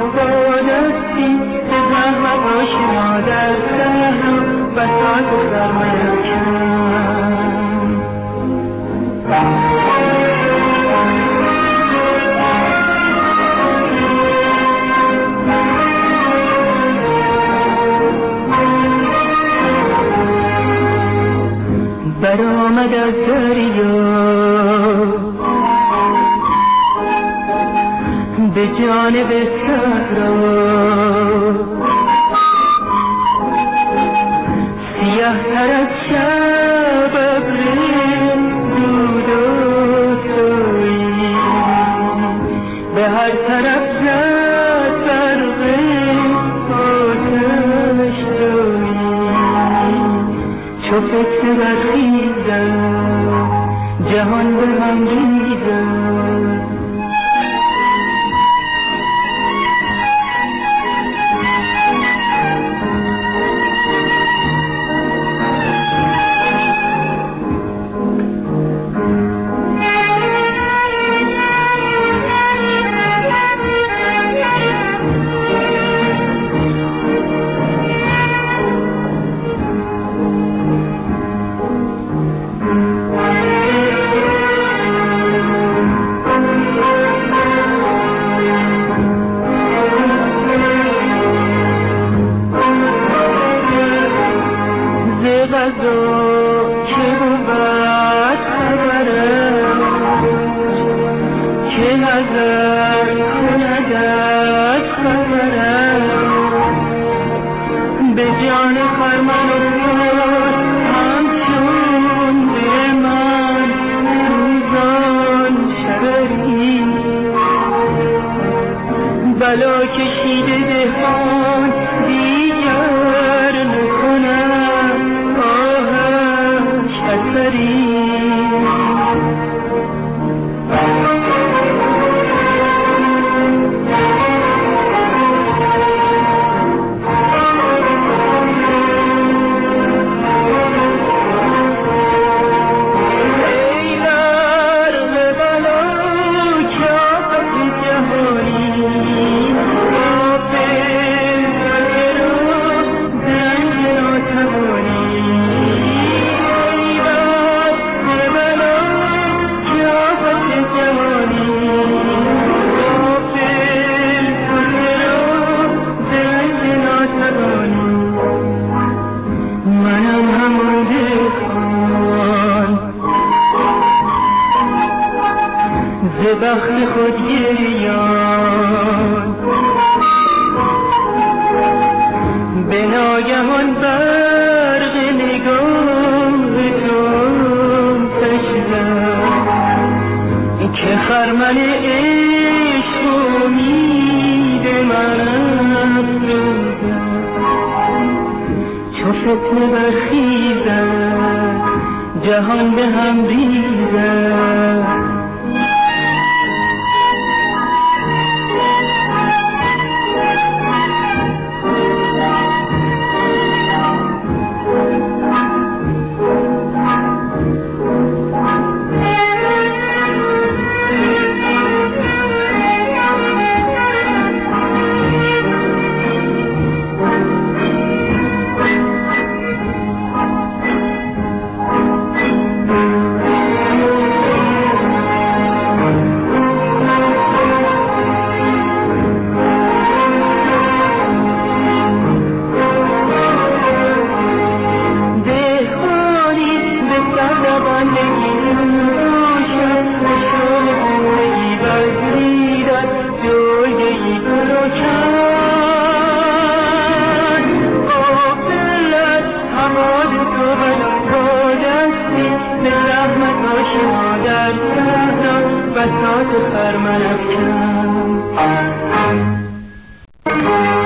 بادستی به زحمت آشنا در صحرا بساط سرمنکن. برآمد از دریا به جانب صحرا، سیاه تر از شب ابر دود و تویی، به هر طرف زد برق آتش تویی. چو فکر برخیزد جهان به هم ریزد، به جان خرمن افتاد همچون به من روزان شبری. بلا کشیده دهان دیگر نکنم آهش اثری. ز بخت خود گریان به ناگهان برق نگاه تو کشیدم که خرمن عشق و امید من افروزد. چو فتنه برخیزد جهان به هم ریزد، بساط خرمن افکن.